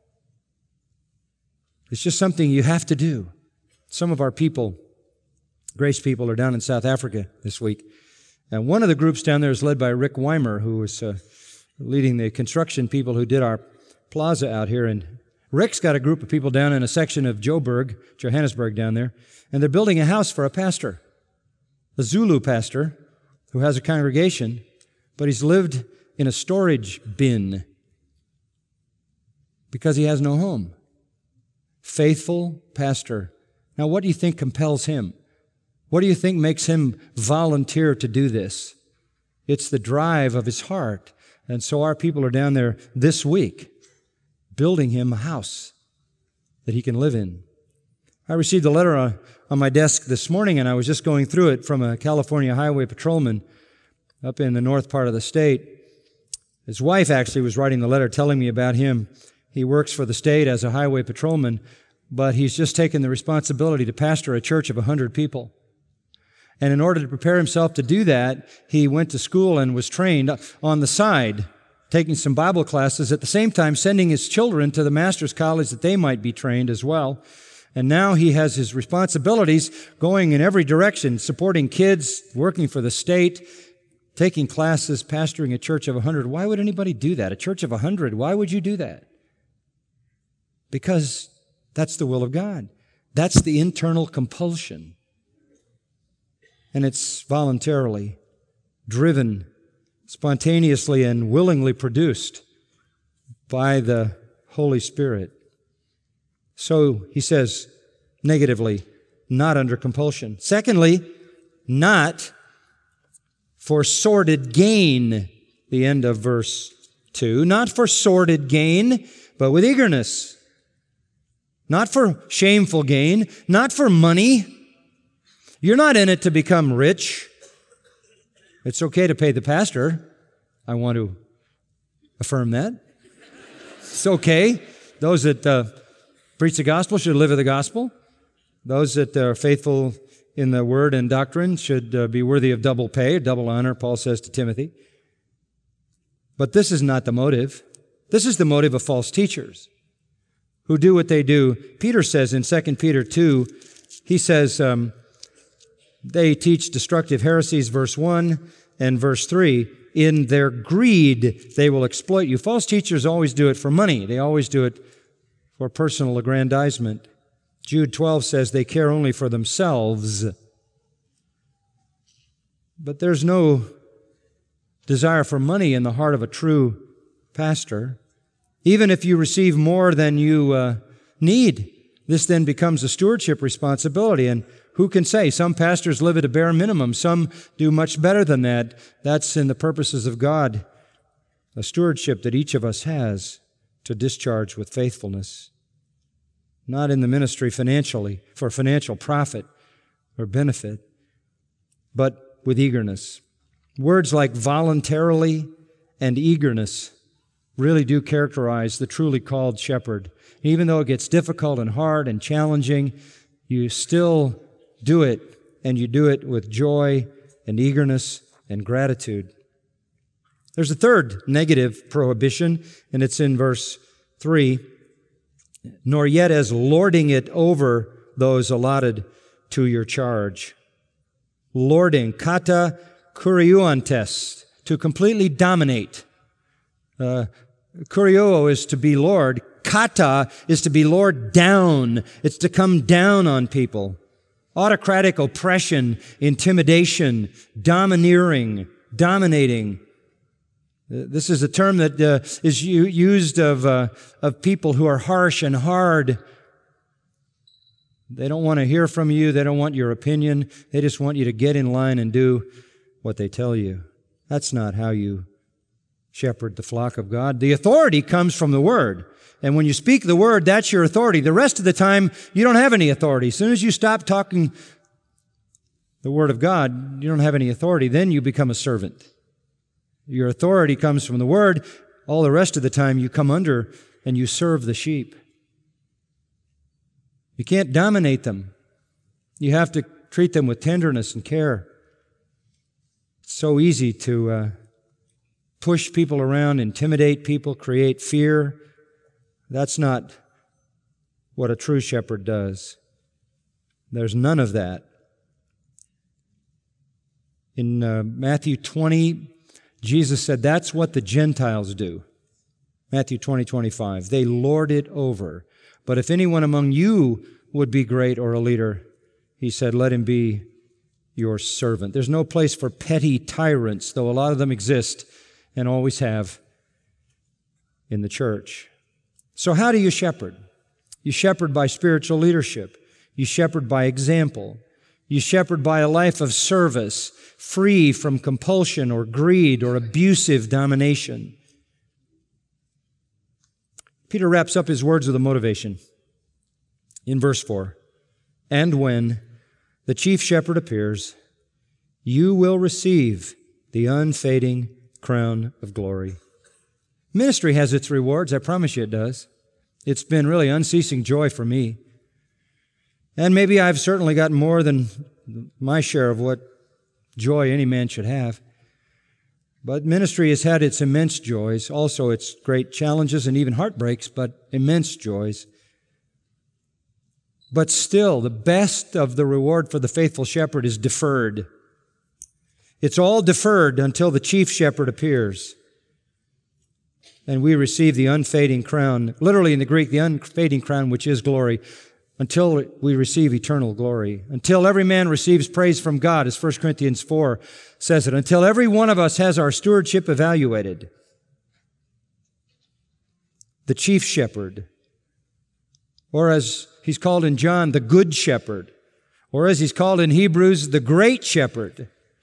it's just something you have to do. Some of our people, Grace people, are down in South Africa this week. And one of the groups down there is led by Rick Weimer, who was uh, leading the construction people who did our plaza out here. And Rick's got a group of people down in a section of Joburg, Johannesburg down there, and they're building a house for a pastor, a Zulu pastor who has a congregation, but he's lived in a storage bin because he has no home. Faithful pastor. Now, what do you think compels him? What do you think makes him volunteer to do this? It's the drive of his heart. And so our people are down there this week building him a house that he can live in. I received a letter on, on my desk this morning, and I was just going through it from a California highway patrolman up in the north part of the state. His wife actually was writing the letter telling me about him. He works for the state as a highway patrolman, but he's just taken the responsibility to pastor a church of one hundred people. And in order to prepare himself to do that, he went to school and was trained on the side, taking some Bible classes, at the same time sending his children to the master's college that they might be trained as well. And now he has his responsibilities going in every direction, supporting kids, working for the state, taking classes, pastoring a church of one hundred. Why would anybody do that? A church of one hundred, why would you do that? Because that's the will of God. That's the internal compulsion. And it's voluntarily driven, spontaneously and willingly produced by the Holy Spirit. So he says, negatively, not under compulsion. Secondly, not for sordid gain, the end of verse two. Not for sordid gain, but with eagerness. Not for shameful gain, not for money. You're not in it to become rich. It's okay to pay the pastor. I want to affirm that. It's okay. Those that uh, preach the gospel should live of the gospel. Those that are faithful in the word and doctrine should uh, be worthy of double pay, double honor, Paul says to Timothy. But this is not the motive. This is the motive of false teachers who do what they do. Peter says in Second Peter two, he says, um, they teach destructive heresies, verse one and verse three. In their greed, they will exploit you. False teachers always do it for money. They always do it for personal aggrandizement. Jude twelve says they care only for themselves. But there's no desire for money in the heart of a true pastor. Even if you receive more than you uh, need, this then becomes a stewardship responsibility. And who can say? Some pastors live at a bare minimum. Some do much better than that. That's in the purposes of God, a stewardship that each of us has to discharge with faithfulness. Not in the ministry financially, for financial profit or benefit, but with eagerness. Words like voluntarily and eagerness really do characterize the truly called shepherd. Even though it gets difficult and hard and challenging, you still do it, and you do it with joy and eagerness and gratitude. There's a third negative prohibition, and it's in verse three. Nor yet as lording it over those allotted to your charge. Lording, kata kuriuantes, to completely dominate. Uh, kuriuo is to be lord. Kata is to be lord down. It's to come down on people. Autocratic oppression, intimidation, domineering, dominating. This is a term that uh, is u- used of uh, of people who are harsh and hard. They don't want to hear from you. They don't want your opinion. They just want you to get in line and do what they tell you. That's not how you shepherd the flock of God. The authority comes from the Word. And when you speak the Word, that's your authority. The rest of the time, you don't have any authority. As soon as you stop talking the Word of God, you don't have any authority. Then you become a servant. Your authority comes from the Word. All the rest of the time, you come under and you serve the sheep. You can't dominate them. You have to treat them with tenderness and care. It's so easy to uh, push people around, intimidate people, create fear. That's not what a true shepherd does. There's none of that. In uh, Matthew twenty, Jesus said that's what the Gentiles do. Matthew twenty, twenty-five. They lord it over. But if anyone among you would be great or a leader, he said, let him be your servant. There's no place for petty tyrants, though a lot of them exist and always have in the church. So how do you shepherd? You shepherd by spiritual leadership. You shepherd by example. You shepherd by a life of service, free from compulsion or greed or abusive domination. Peter wraps up his words with a motivation in verse four. And when the chief shepherd appears, you will receive the unfading crown of glory. Ministry has its rewards, I promise you it does. It's been really unceasing joy for me. And maybe I've certainly gotten more than my share of what joy any man should have. But ministry has had its immense joys, also its great challenges and even heartbreaks, but immense joys. But still, the best of the reward for the faithful shepherd is deferred. It's all deferred until the chief shepherd appears. And we receive the unfading crown, literally in the Greek, the unfading crown, which is glory, until we receive eternal glory. Until every man receives praise from God, as First Corinthians four says it. Until every one of us has our stewardship evaluated. The chief shepherd, or as he's called in John, the good shepherd, or as he's called in Hebrews, the great shepherd.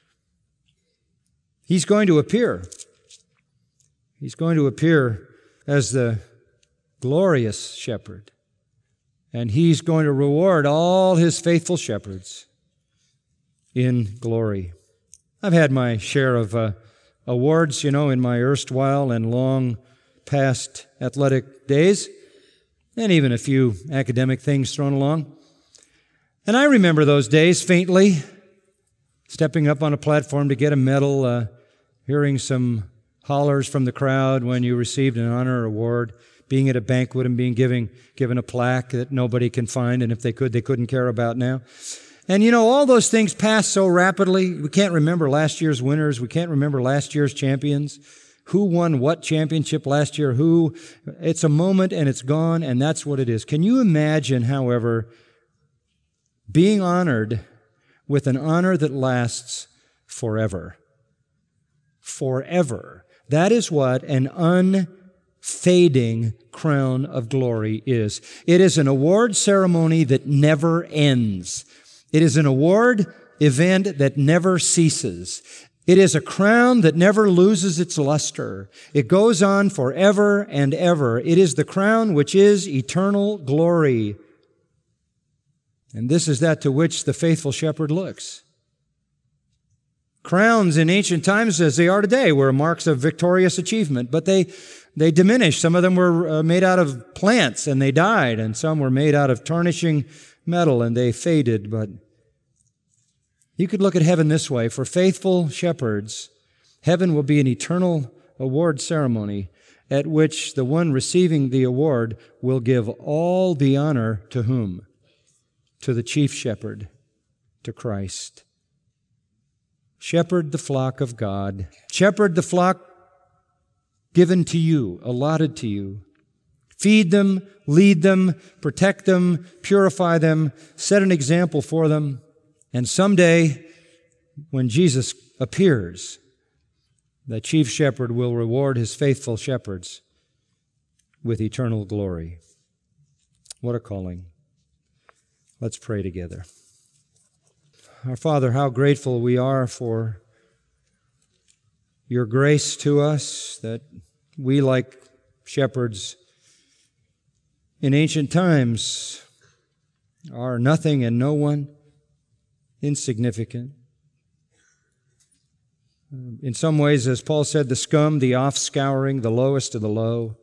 He's going to appear. He's going to appear as the glorious shepherd. And he's going to reward all his faithful shepherds in glory. I've had my share of uh, awards, you know, in my erstwhile and long past athletic days, and even a few academic things thrown along. And I remember those days faintly, stepping up on a platform to get a medal, uh, hearing some hollers from the crowd when you received an honor or award, being at a banquet and being given, given a plaque that nobody can find, and if they could, they couldn't care about now. And you know, all those things pass so rapidly. We can't remember last year's winners. We can't remember last year's champions. Who won what championship last year? Who? It's a moment and it's gone, and that's what it is. Can you imagine, however, being honored with an honor that lasts forever? Forever. That is what an fading crown of glory is. It is an award ceremony that never ends. It is an award event that never ceases. It is a crown that never loses its luster. It goes on forever and ever. It is the crown which is eternal glory. And this is that to which the faithful shepherd looks. Crowns in ancient times, as they are today, were marks of victorious achievement, but they they diminished. Some of them were uh, made out of plants and they died, and some were made out of tarnishing metal and they faded. But you could look at heaven this way. For faithful shepherds, heaven will be an eternal award ceremony at which the one receiving the award will give all the honor to whom? To the chief shepherd, to Christ. Shepherd the flock of God. Shepherd the flock given to you, allotted to you. Feed them, lead them, protect them, purify them, set an example for them. And someday, when Jesus appears, the chief shepherd will reward his faithful shepherds with eternal glory. What a calling. Let's pray together. Our Father, how grateful we are for your grace to us, that we, like shepherds in ancient times, are nothing and no one, insignificant. In some ways, as Paul said, the scum, the offscouring, the lowest of the low.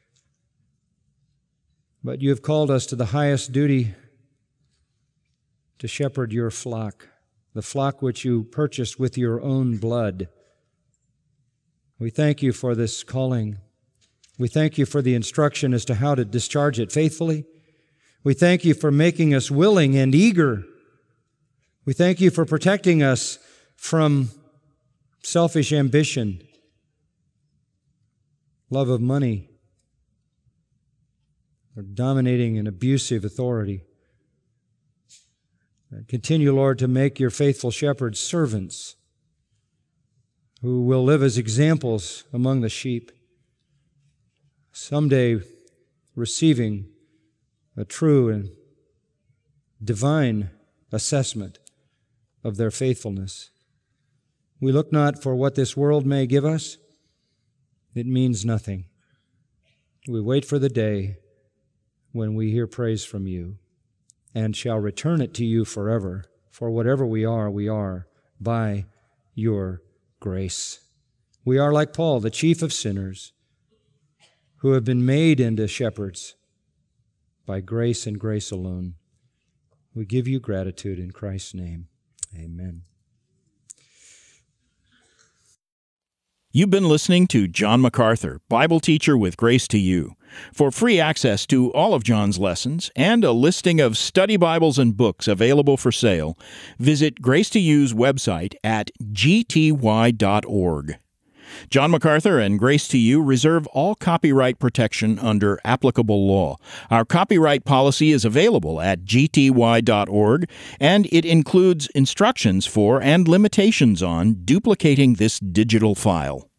But you have called us to the highest duty, to shepherd your flock, the flock which you purchased with your own blood. We thank you for this calling. We thank you for the instruction as to how to discharge it faithfully. We thank you for making us willing and eager. We thank you for protecting us from selfish ambition, love of money, or dominating and abusive authority. Continue, Lord, to make your faithful shepherds servants who will live as examples among the sheep, someday receiving a true and divine assessment of their faithfulness. We look not for what this world may give us. It means nothing. We wait for the day when we hear praise from you, and shall return it to you forever. For whatever we are, we are by your grace. We are like Paul, the chief of sinners, who have been made into shepherds by grace and grace alone. We give you gratitude in Christ's name. Amen. You've been listening to John MacArthur, Bible teacher with Grace to You. For free access to all of John's lessons and a listing of study Bibles and books available for sale, visit Grace to You's website at g t y dot org. John MacArthur and Grace to You reserve all copyright protection under applicable law. Our copyright policy is available at g t y dot org, and it includes instructions for and limitations on duplicating this digital file.